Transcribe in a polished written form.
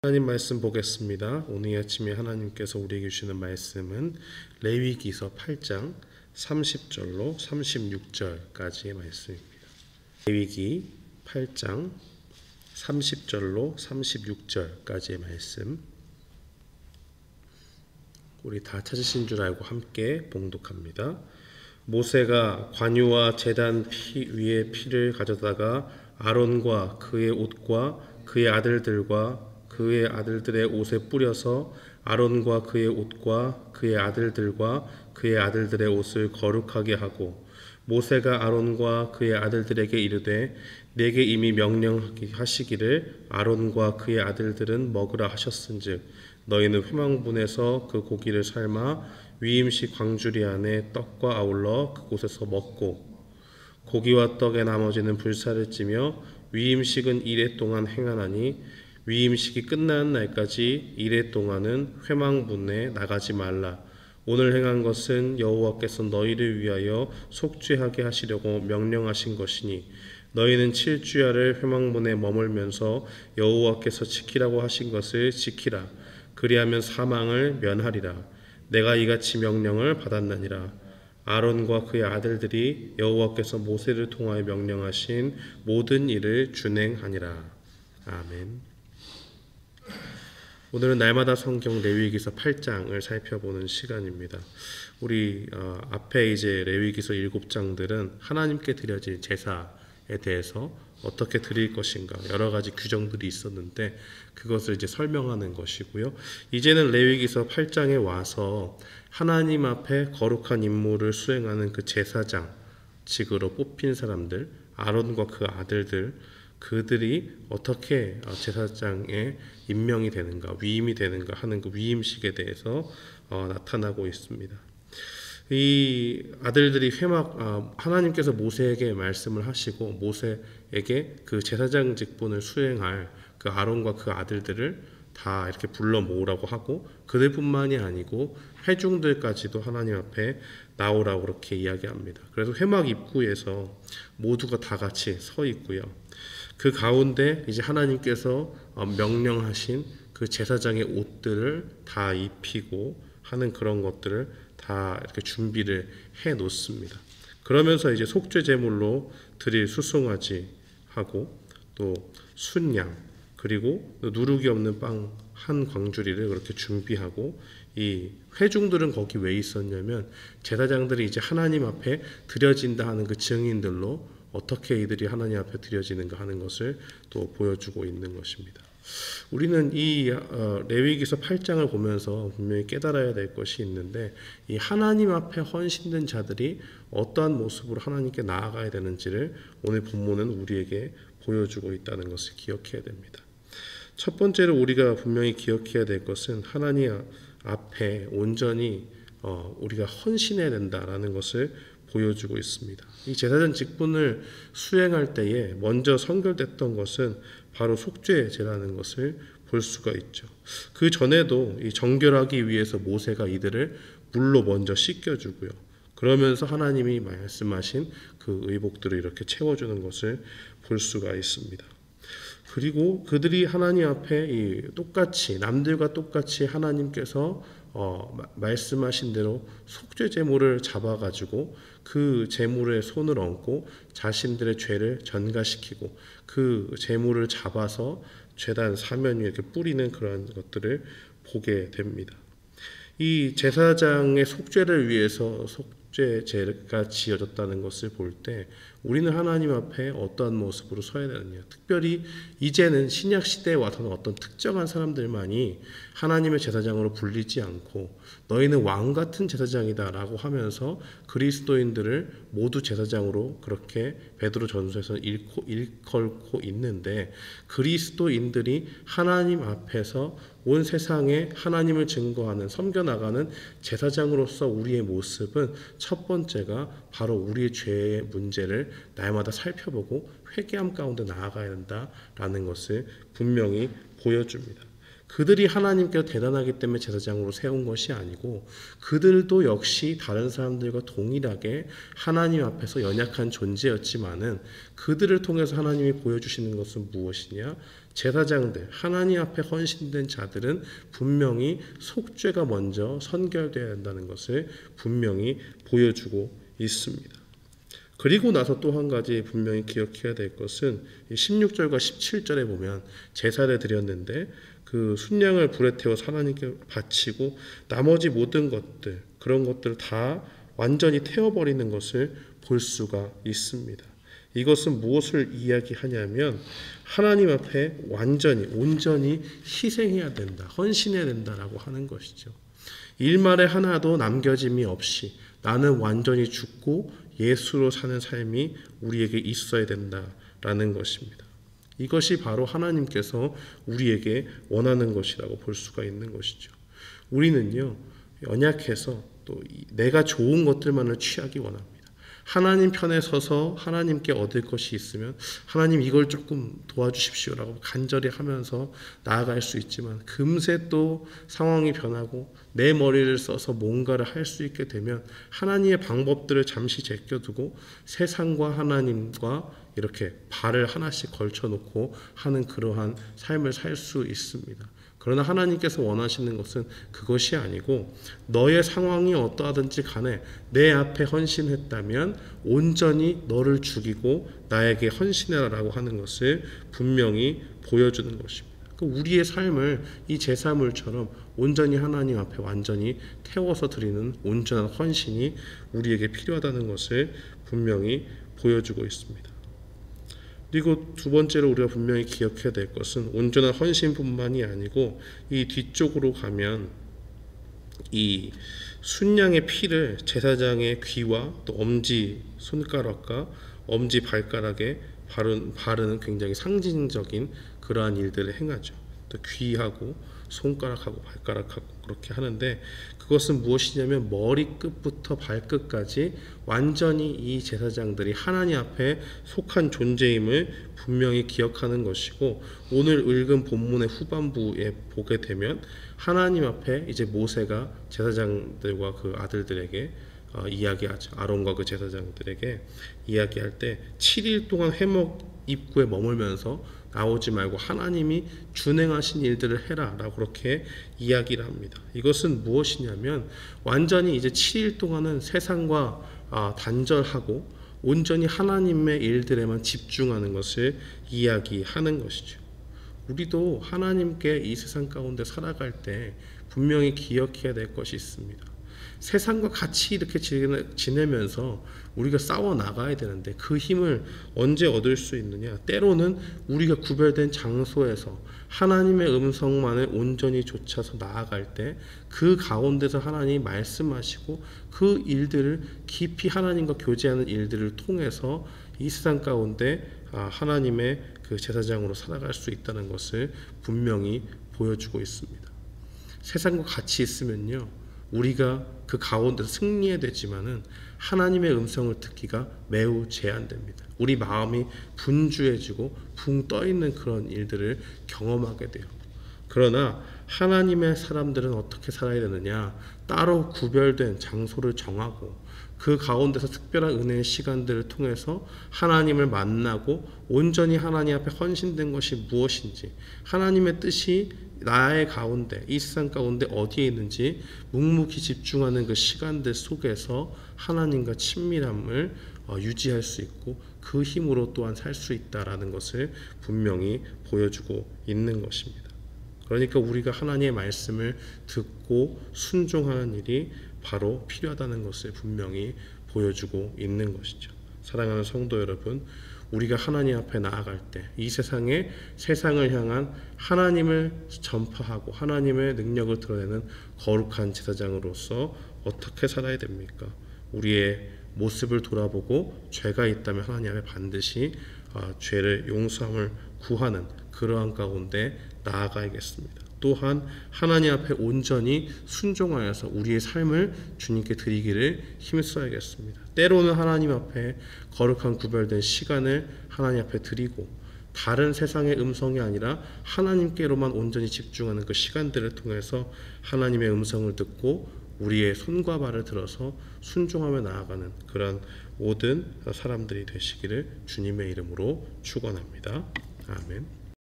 하나님 말씀 보겠습니다. 오늘 아침에 하나님께서 우리에게 주시는 말씀은 레위기서 8장 30절로 36절까지의 말씀입니다. 레위기 8장 30절로 36절까지의 말씀, 우리 다 찾으신 줄 알고 함께 봉독합니다. 모세가 관유와 제단 위에 피를 가져다가 아론과 그의 옷과 그의 아들들과 그의 아들들의 옷에 뿌려서 아론과 그의 옷과 그의 아들들과 그의 아들들의 옷을 거룩하게 하고, 모세가 아론과 그의 아들들에게 이르되 내게 이미 명령하시기를 아론과 그의 아들들은 먹으라 하셨은즉 너희는 회망분에서 그 고기를 삶아 위임식 광주리 안에 떡과 아울러 그곳에서 먹고, 고기와 떡의 나머지는 불사를 찌며 위임식은 이레 동안 행하나니 위임식이 끝나는 날까지 이레 동안은 회망분에 나가지 말라. 오늘 행한 것은 여호와께서 너희를 위하여 속죄하게 하시려고 명령하신 것이니 너희는 7주야를 회망분에 머물면서 여호와께서 지키라고 하신 것을 지키라. 그리하면 사망을 면하리라. 내가 이같이 명령을 받았나니라. 아론과 그의 아들들이 여호와께서 모세를 통하여 명령하신 모든 일을 준행하니라. 아멘. 오늘은 날마다 성경 레위기서 8장을 살펴보는 시간입니다. 우리 앞에 이제 레위기서 7장들은 하나님께 드려질 제사에 대해서 어떻게 드릴 것인가 여러 가지 규정들이 있었는데 그것을 이제 설명하는 것이고요. 이제는 레위기서 8장에 와서 하나님 앞에 거룩한 임무를 수행하는 그 제사장직으로 뽑힌 사람들, 아론과 그 아들들, 그들이 어떻게 제사장에 임명이 되는가, 위임이 되는가 하는 그 위임식에 대해서 나타나고 있습니다. 이 아들들이 하나님께서 모세에게 말씀을 하시고 모세에게 그 제사장 직분을 수행할 그 아론과 그 아들들을 다 이렇게 불러 모으라고 하고, 그들뿐만이 아니고 회중들까지도 하나님 앞에 나오라고 그렇게 이야기합니다. 그래서 회막 입구에서 모두가 다 같이 서 있고요. 그 가운데 이제 하나님께서 명령하신 그 제사장의 옷들을 다 입히고 하는 그런 것들을 다 이렇게 준비를 해 놓습니다. 그러면서 이제 속죄 제물로 드릴 수송아지 하고 또 순양, 그리고 누룩이 없는 빵 한 광주리를 그렇게 준비하고, 이 회중들은 거기 왜 있었냐면 제사장들이 이제 하나님 앞에 드려진다 하는 그 증인들로 어떻게 이들이 하나님 앞에 드려지는가 하는 것을 또 보여주고 있는 것입니다. 우리는 이 레위기서 8장을 보면서 분명히 깨달아야 될 것이 있는데, 이 하나님 앞에 헌신된 자들이 어떠한 모습으로 하나님께 나아가야 되는지를 오늘 본문은 우리에게 보여주고 있다는 것을 기억해야 됩니다. 첫 번째로 우리가 분명히 기억해야 될 것은 하나님 앞에 온전히 우리가 헌신해야 된다라는 것을 보여주고 있습니다. 이 제사장 직분을 수행할 때에 먼저 선결됐던 것은 바로 속죄제라는 것을 볼 수가 있죠. 그 전에도 이 정결하기 위해서 모세가 이들을 물로 먼저 씻겨주고요. 그러면서 하나님이 말씀하신 그 의복들을 이렇게 채워주는 것을 볼 수가 있습니다. 그리고 그들이 하나님 앞에 똑같이, 남들과 똑같이 하나님께서 말씀하신 대로 속죄 제물을 잡아가지고 그 제물에 손을 얹고 자신들의 죄를 전가시키고 그 제물을 잡아서 제단 사면 위에 이렇게 뿌리는 그런 것들을 보게 됩니다. 이 제사장의 속죄를 위해서 속죄제가 지어졌다는 것을 볼 때 우리는 하나님 앞에 어떠한 모습으로 서야 되느냐, 특별히 이제는 신약 시대에 와서는 어떤 특정한 사람들만이 하나님의 제사장으로 불리지 않고 너희는 왕 같은 제사장이다 라고 하면서 그리스도인들을 모두 제사장으로 그렇게 베드로 전서에서 일컬고 있는데, 그리스도인들이 하나님 앞에서 온 세상에 하나님을 증거하는, 섬겨나가는 제사장으로서 우리의 모습은 첫 번째가 바로 우리의 죄의 문제를 날마다 살펴보고 회개함 가운데 나아가야 된다라는 것을 분명히 보여줍니다. 그들이 하나님께서 대단하기 때문에 제사장으로 세운 것이 아니고 그들도 역시 다른 사람들과 동일하게 하나님 앞에서 연약한 존재였지만은 그들을 통해서 하나님이 보여주시는 것은 무엇이냐? 제사장들, 하나님 앞에 헌신된 자들은 분명히 속죄가 먼저 선결되어야 한다는 것을 분명히 보여주고 있습니다. 그리고 나서 또 한 가지 분명히 기억해야 될 것은 16절과 17절에 보면 제사를 드렸는데 그 순양을 불에 태워서 하나님께 바치고 나머지 모든 것들, 그런 것들을 다 완전히 태워버리는 것을 볼 수가 있습니다. 이것은 무엇을 이야기하냐면 하나님 앞에 완전히 온전히 희생해야 된다, 헌신해야 된다라고 하는 것이죠. 일말에 하나도 남겨짐이 없이 나는 완전히 죽고 예수로 사는 삶이 우리에게 있어야 된다라는 것입니다. 이것이 바로 하나님께서 우리에게 원하는 것이라고 볼 수가 있는 것이죠. 우리는요, 연약해서 또 내가 좋은 것들만을 취하기 원합니다. 하나님 편에 서서 하나님께 얻을 것이 있으면 하나님 이걸 조금 도와주십시오라고 간절히 하면서 나아갈 수 있지만 금세 또 상황이 변하고 내 머리를 써서 뭔가를 할 수 있게 되면 하나님의 방법들을 잠시 제껴두고 세상과 하나님과 이렇게 발을 하나씩 걸쳐놓고 하는 그러한 삶을 살 수 있습니다. 그러나 하나님께서 원하시는 것은 그것이 아니고 너의 상황이 어떠하든지 간에 내 앞에 헌신했다면 온전히 너를 죽이고 나에게 헌신해라라고 하는 것을 분명히 보여주는 것입니다. 우리의 삶을 이 제사물처럼 온전히 하나님 앞에 완전히 태워서 드리는 온전한 헌신이 우리에게 필요하다는 것을 분명히 보여주고 있습니다. 그리고 두 번째로 우리가 분명히 기억해야 될 것은 온전한 헌신뿐만이 아니고 이 뒤쪽으로 가면 이 순양의 피를 제사장의 귀와 또 엄지 손가락과 엄지 발가락에 바르는 굉장히 상징적인 그러한 일들을 행하죠. 또 귀하고 손가락하고 발가락하고 그렇게 하는데 그것은 무엇이냐면 머리끝부터 발끝까지 완전히 이 제사장들이 하나님 앞에 속한 존재임을 분명히 기억하는 것이고 오늘 읽은 본문의 후반부에 보게 되면 하나님 앞에 이제 모세가 제사장들과 그 아들들에게 이야기하죠. 아론과 그 제사장들에게 이야기할 때 7일 동안 회목 입구에 머물면서 나오지 말고 하나님이 준행하신 일들을 해라 라고 그렇게 이야기를 합니다. 이것은 무엇이냐면 완전히 이제 7일 동안은 세상과 단절하고 온전히 하나님의 일들에만 집중하는 것을 이야기하는 것이죠. 우리도 하나님께 이 세상 가운데 살아갈 때 분명히 기억해야 될 것이 있습니다. 세상과 같이 이렇게 지내면서 우리가 싸워 나가야 되는데 그 힘을 언제 얻을 수 있느냐? 때로는 우리가 구별된 장소에서 하나님의 음성만을 온전히 좇아서 나아갈 때 그 가운데서 하나님이 말씀하시고 그 일들을 깊이 하나님과 교제하는 일들을 통해서 이 세상 가운데 하나님의 그 제사장으로 살아갈 수 있다는 것을 분명히 보여주고 있습니다. 세상과 같이 있으면요, 우리가 그 가운데서 승리해야 되지만은 하나님의 음성을 듣기가 매우 제한됩니다. 우리 마음이 분주해지고 붕 떠있는 그런 일들을 경험하게 돼요. 그러나 하나님의 사람들은 어떻게 살아야 되느냐? 따로 구별된 장소를 정하고 그 가운데서 특별한 은혜의 시간들을 통해서 하나님을 만나고 온전히 하나님 앞에 헌신된 것이 무엇인지, 하나님의 뜻이 나의 가운데, 이 세상 가운데 어디에 있는지 묵묵히 집중하는 그 시간들 속에서 하나님과 친밀함을 유지할 수 있고 그 힘으로 또한 살 수 있다라는 것을 분명히 보여주고 있는 것입니다. 그러니까 우리가 하나님의 말씀을 듣고 순종하는 일이 바로 필요하다는 것을 분명히 보여주고 있는 것이죠. 사랑하는 성도 여러분, 우리가 하나님 앞에 나아갈 때 이 세상을 향한 하나님을 전파하고 하나님의 능력을 드러내는 거룩한 제사장으로서 어떻게 살아야 됩니까? 우리의 모습을 돌아보고 죄가 있다면 하나님 앞에 반드시 죄를 용서함을 구하는 그러한 가운데 나아가야겠습니다. 또한 하나님 앞에 온전히 순종하여서 우리의 삶을 주님께 드리기를 힘써야겠습니다. 때로는 하나님 앞에 거룩한 구별된 시간을 하나님 앞에 드리고 다른 세상의 음성이 아니라 하나님께로만 온전히 집중하는 그 시간들을 통해서 하나님의 음성을 듣고 우리의 손과 발을 들어서 순종하며 나아가는 그런 모든 사람들이 되시기를 주님의 이름으로 축원합니다. 아멘.